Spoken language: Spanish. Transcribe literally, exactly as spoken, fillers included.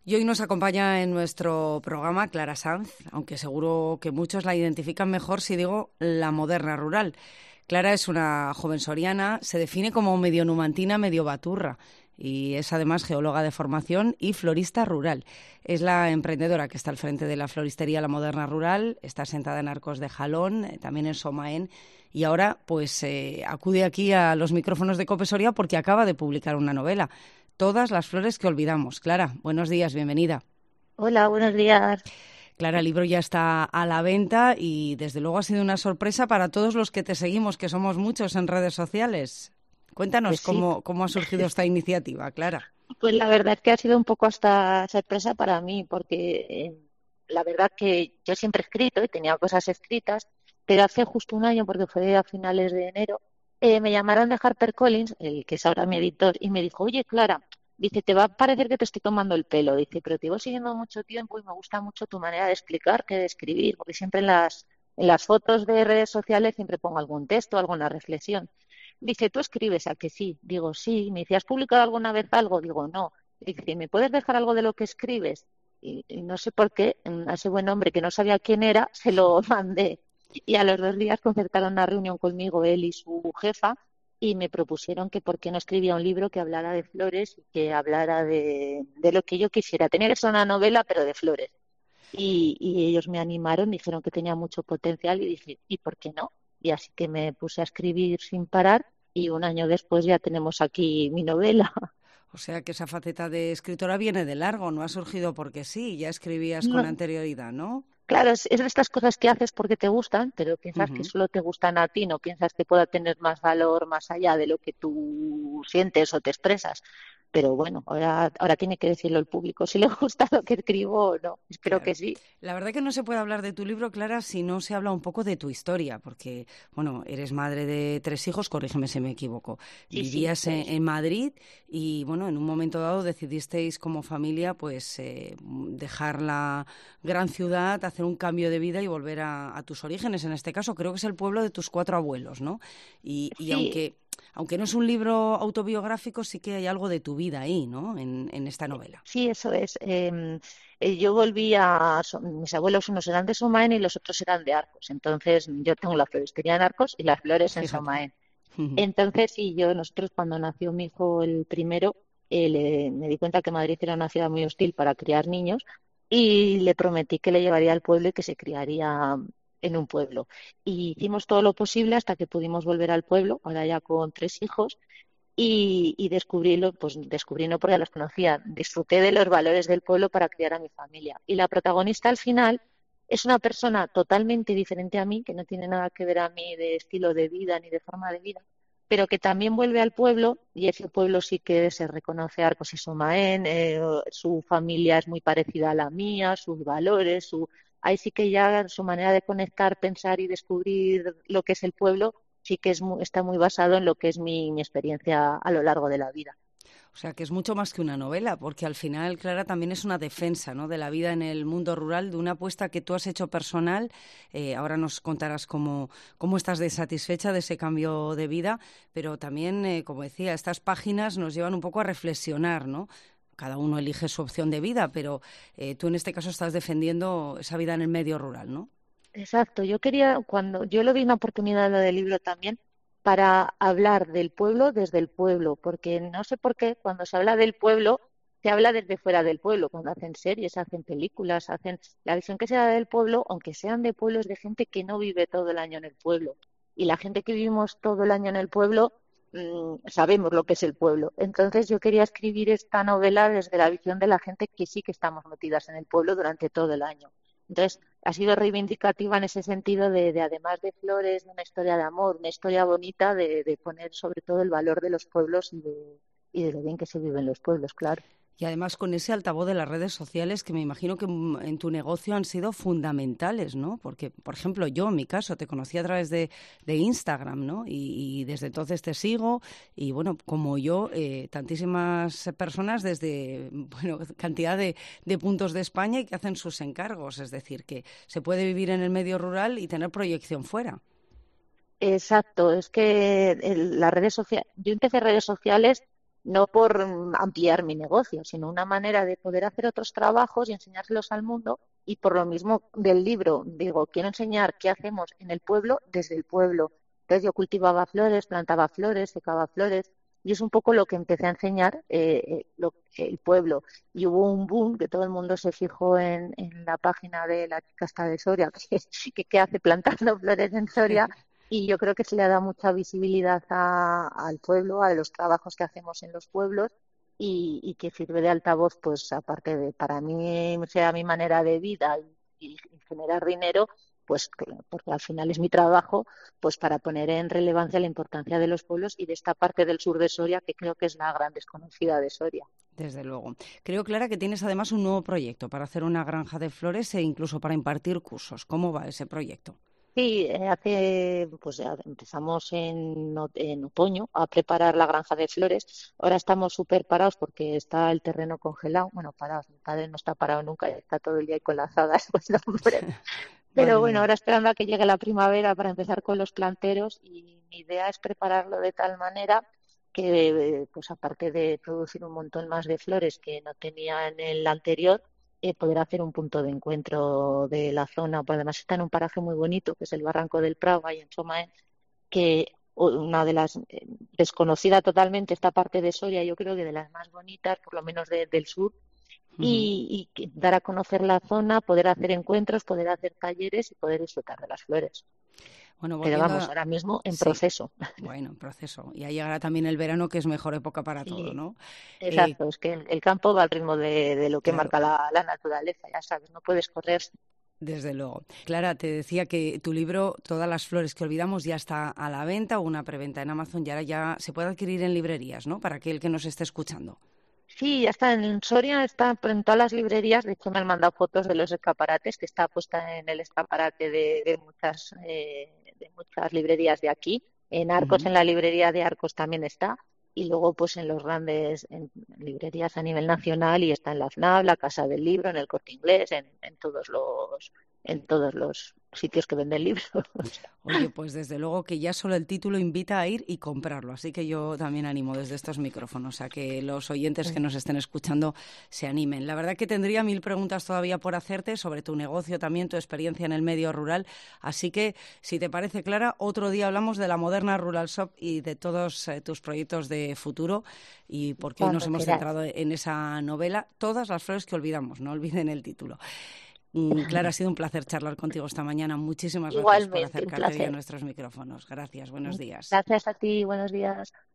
Y hoy nos acompaña en nuestro programa Clara Sanz, aunque seguro que muchos la identifican mejor si digo la moderna rural. Clara es una joven soriana, se define como medio numantina, medio baturra y es además geóloga de formación y florista rural. Es la emprendedora que está al frente de la floristería La Moderna Rural, está sentada en Arcos de Jalón, eh, también en Somaén, y ahora pues eh, acude aquí a los micrófonos de COPE Soria porque acaba de publicar una novela. Todas las flores que olvidamos. Clara, buenos días, bienvenida. Hola, buenos días. Clara, el libro ya está a la venta y desde luego ha sido una sorpresa para todos los que te seguimos, que somos muchos en redes sociales. Cuéntanos Pues sí, cómo, cómo ha surgido esta iniciativa, Clara. pues la verdad es que ha sido un poco hasta sorpresa para mí, porque eh, la verdad que yo siempre he escrito y tenía cosas escritas, pero hace justo un año, porque fue a finales de enero, eh, me llamaron de HarperCollins, el que es ahora mi editor, y me dijo, oye, Clara, dice, te va a parecer que te estoy tomando el pelo, dice, pero te llevo siguiendo mucho tiempo y me gusta mucho tu manera de explicar que de escribir, porque siempre en las, en las fotos de redes sociales siempre pongo algún texto, alguna reflexión. Dice, ¿tú escribes? ¿A que sí? Digo, sí. Me dice, ¿has publicado alguna vez algo? Digo, no. Dice, ¿me puedes dejar algo de lo que escribes? Y, y no sé por qué, a ese buen hombre que no sabía quién era, se lo mandé. Y a los dos días concertaron una reunión conmigo, él y su jefa, y me propusieron que por qué no escribía un libro que hablara de flores y que hablara de, de lo que yo quisiera. Tenía que ser una novela, pero de flores. Y, y ellos me animaron, dijeron que tenía mucho potencial y dije, ¿y por qué no? Y así que me puse a escribir sin parar y un año después ya tenemos aquí mi novela. O sea que esa faceta de escritora viene de largo, no ha surgido porque sí, ya escribías con No, anterioridad, ¿no? claro, es, es de estas cosas que haces porque te gustan, pero piensas que Ujú. solo te gustan a ti, no piensas que pueda tener más valor más allá de lo que tú sientes o te expresas. Pero bueno, ahora, ahora tiene que decirlo el público si le gusta lo que escribo o no. Espero que Claro. sí. La verdad que no se puede hablar de tu libro, Clara, si no se habla un poco de tu historia, porque, bueno, eres madre de tres hijos, corrígeme si me equivoco. Sí, sí, Vivías eso en, es. en Madrid y, bueno, en un momento dado decidisteis como familia, pues, eh, dejar la gran ciudad, hacer un cambio de vida y volver a, a tus orígenes. En este caso, creo que es el pueblo de tus cuatro abuelos, ¿no? Y, y Sí, aunque, aunque no es un libro autobiográfico, sí que hay algo de tu vida ahí, ¿no? En, en esta novela. sí, eso es. Em, eh, yo volví a... so- mis abuelos unos eran de Somaén y los otros eran de Arcos. Entonces yo tengo la floristería en Arcos y las flores en Fíjate. Somaén. Entonces, sí, yo, nosotros cuando nació mi hijo el primero, eh, le- me di cuenta que Madrid era una ciudad muy hostil para criar niños y le prometí que le llevaría al pueblo y que se criaría en un pueblo. Y hicimos todo lo posible hasta que pudimos volver al pueblo, ahora ya con tres hijos, y, y descubrílo, pues descubrí no porque ya los conocía, disfruté de los valores del pueblo para criar a mi familia. Y la protagonista al final es una persona totalmente diferente a mí, que no tiene nada que ver a mí de estilo de vida ni de forma de vida, pero que también vuelve al pueblo y ese pueblo sí que se reconoce a Arcos y Somaén, eh, su familia es muy parecida a la mía, sus valores, su... ahí sí que ya su manera de conectar, pensar y descubrir lo que es el pueblo sí que es mu- está muy basado en lo que es mi, mi experiencia a lo largo de la vida. O sea, que es mucho más que una novela, porque al final, Clara, también es una defensa, ¿no?, de la vida en el mundo rural, de una apuesta que tú has hecho personal. Eh, ahora nos contarás cómo, cómo estás de satisfecha de ese cambio de vida, pero también, eh, como decía, estas páginas nos llevan un poco a reflexionar, ¿no? Cada uno elige su opción de vida, pero eh, tú en este caso estás defendiendo esa vida en el medio rural, ¿no? Exacto, yo quería, cuando yo le di una oportunidad a lo del libro también, para hablar del pueblo desde el pueblo, porque no sé por qué, cuando se habla del pueblo, se habla desde fuera del pueblo, cuando hacen series, hacen películas, hacen la visión que se da del pueblo, aunque sean de pueblos de gente que no vive todo el año en el pueblo. Y la gente que vivimos todo el año en el pueblo, mm, sabemos lo que es el pueblo. Entonces yo quería escribir esta novela desde la visión de la gente que sí que estamos metidas en el pueblo durante todo el año. Entonces, ha sido reivindicativa en ese sentido de, de, además de flores, de una historia de amor, una historia bonita, de, de poner sobre todo el valor de los pueblos y de, y de lo bien que se vive en los pueblos, claro. Y además con ese altavoz de las redes sociales que me imagino que mm, en tu negocio han sido fundamentales, ¿no? Porque, por ejemplo, yo en mi caso te conocí a través de, de Instagram, ¿no? Y, y desde entonces te sigo y, bueno, como yo, eh, tantísimas personas desde, bueno, cantidad de, de puntos de España y que hacen sus encargos. Es decir, que se puede vivir en el medio rural y tener proyección fuera. Exacto, es que el- las redes sociales, yo empecé redes sociales no por mm, ampliar mi negocio, sino una manera de poder hacer otros trabajos y enseñárselos al mundo. Y por lo mismo del libro, digo, quiero enseñar qué hacemos en el pueblo desde el pueblo. Entonces yo cultivaba flores, plantaba flores, secaba flores, y es un poco lo que empecé a enseñar eh, eh, lo- el pueblo. Y hubo un boom que todo el mundo se fijó en, en la página de la chica esta de Soria, que, que, que hace plantando flores en Soria, y yo creo que se le ha dado mucha visibilidad a- al pueblo, a los trabajos que hacemos en los pueblos, y, y que sirve de altavoz, pues aparte de para mí sea mi manera de vida y, y generar dinero, pues que- porque al final es mi trabajo, pues para poner en relevancia la importancia de los pueblos y de esta parte del sur de Soria, que creo que es la gran desconocida de Soria. Desde luego. Creo, Clara, que tienes además un nuevo proyecto para hacer una granja de flores e incluso para impartir cursos. ¿Cómo va ese proyecto? Sí, eh, hace, pues ya empezamos en, o- en otoño a preparar la granja de flores. Ahora estamos súper parados porque está el terreno congelado. Bueno, parados, mi padre no está parado nunca, está todo el día ahí con las hadas, pues no, hombre. Pero Madre bueno, mía. ahora esperando a que llegue la primavera para empezar con los planteros, y mi idea es prepararlo de tal manera que, eh, pues aparte de producir un montón más de flores que no tenía en el anterior, eh, poder hacer un punto de encuentro de la zona. Pues además está en un paraje muy bonito, que es el Barranco del Prado, ahí en Somaén, que una de las, eh, desconocida totalmente esta parte de Soria, yo creo que de las más bonitas, por lo menos de- del sur, Ujú. y, y que- dar a conocer la zona, poder hacer encuentros, poder hacer talleres y poder disfrutar de las flores. Bueno, Pero volviendo vamos, a... ahora mismo en Sí, proceso. bueno, en proceso. Y ahí llegará también el verano, que es mejor época para todo, Sí, ¿no? Eh, exacto, es que el, el campo va al ritmo de, de lo que claro, marca la, la naturaleza, ya sabes, no puedes correr. desde luego. Clara, te decía que tu libro, Todas las flores que olvidamos, ya está a la venta o una preventa en Amazon y ahora ya se puede adquirir en librerías, ¿no? Para aquel que nos esté escuchando. Sí, ya está en Soria, está en todas las librerías. De hecho, me han mandado fotos de los escaparates, que está puesta en el escaparate de, de muchas, eh, de muchas librerías de aquí. En Arcos, Ujú. en la librería de Arcos también está. Y luego, pues en los grandes en librerías a nivel nacional, y está en la FNAC, la Casa del Libro, en el Corte Inglés, en, en todos los, en todos los sitios que venden libros. Oye, pues desde luego que ya solo el título invita a ir y comprarlo, así que yo también animo desde estos micrófonos a que los oyentes que nos estén escuchando se animen. La verdad que tendría mil preguntas todavía por hacerte sobre tu negocio, también tu experiencia en el medio rural, así que si te parece, Clara, otro día hablamos de la Moderna Rural Shop y de todos eh, tus proyectos de futuro, y porque hoy nos Cuando hemos queráis. centrado en esa novela, Todas las flores que olvidamos, no olviden el título. Mm, Clara, ha sido un placer charlar contigo esta mañana. Muchísimas gracias por Igualmente, un acercarte hoy a placer. nuestros micrófonos. Gracias, buenos días. Gracias a ti, buenos días.